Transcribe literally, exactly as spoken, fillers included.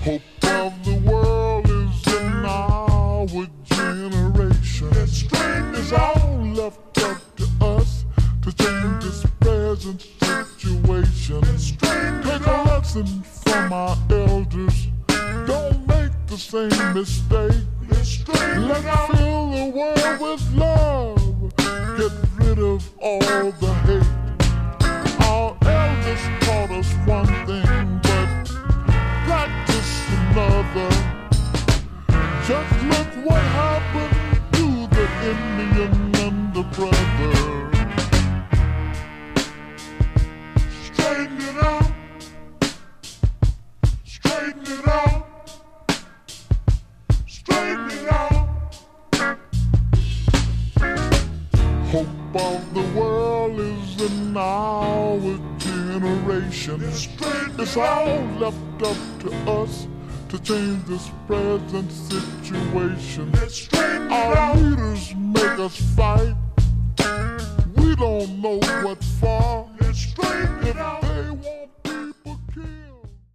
Hope of the world is in our generation. It's all left up to us to change this present situation. Take a lesson from our elders. Don't make the same mistake. Let's fill the world with love. Get rid of all the hate. Our elders taught us one thing, but practice another. Just look what happened to the Indian and the brother. Straighten it out. Straighten it out. Straighten it out. Hope of the world is in our generation. It's all left up to us to change this present situation. Our leaders make us fight. We don't know what for. If they won't